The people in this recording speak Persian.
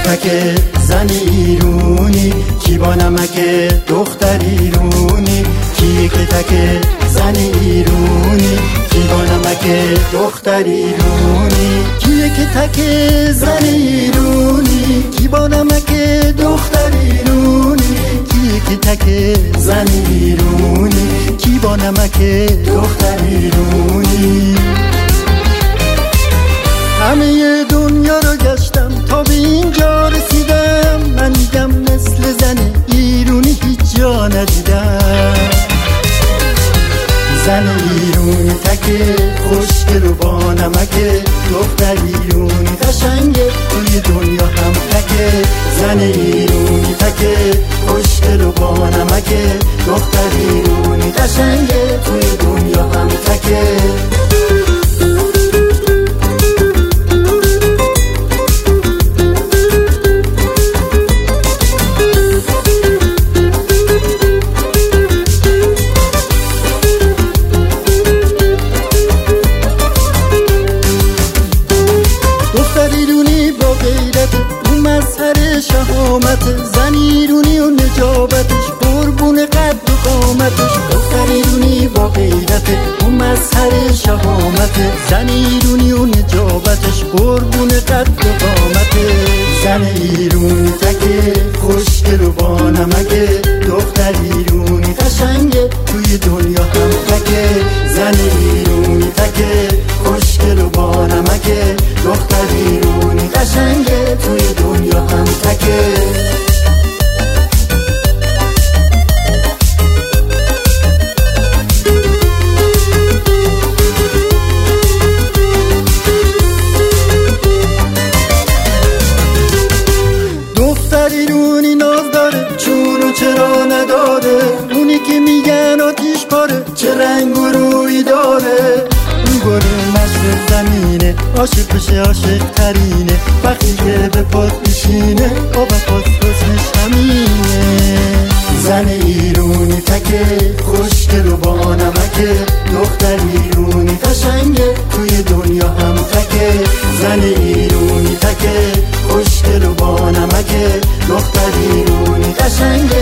تک زن ایرونی، کی با نمک دختر ایرونی، کیه که تک زن ایرونی، کی با نمک دختر ایرونی، کیه که تک زن ایرونی، کی با نمک دختر ایرونی، کیه که تک زن ایرونی، کی با نمک دختر ایرونی. همه دنیا رو گشتم تا به اینجا رسیدم، من میگم مثل زن ایرونی هیچ جا ندیدم. زن ایرونی تکه خوشگل و با نمک، دختر ایرونی قشنگه توی دنیا هم تکه. زن ایرونی تکه خوشگل و با نمک، دختر ایرونی قشنگه توی دنیا هم تکه. زن ایرونی و نجابتش قربون قد و قامتش، دختر ایرونی با غیرت و مظهر شهامت. زن ایرونی و نجابتش قربون قد و قامتش. زن ایرونی تکه خوشگل و با نمک، دختر ایرونی قشنگه توی دنیا هم تکه. زن ایرونی تکه خوشگل و با نمک، دختر ایرونی قشنگه توی دنیا هم تکه. ایرونی ناز داره چونو چرا نداره، اونی که میگن آتیش پاره چه رنگ و روی داره. اون گره مشرق زمینه، عاشق بشه عاشق ترینه، وقتی که به پاد میشینه آبت اسمش همینه. زن ایرونی تکه خوشگل و با نمک، دختر ایرونی قشنگه توی دنیا هم تکه. زن ایرونی تکه خوشگل و با نمک، دختر ایرونی قشنگه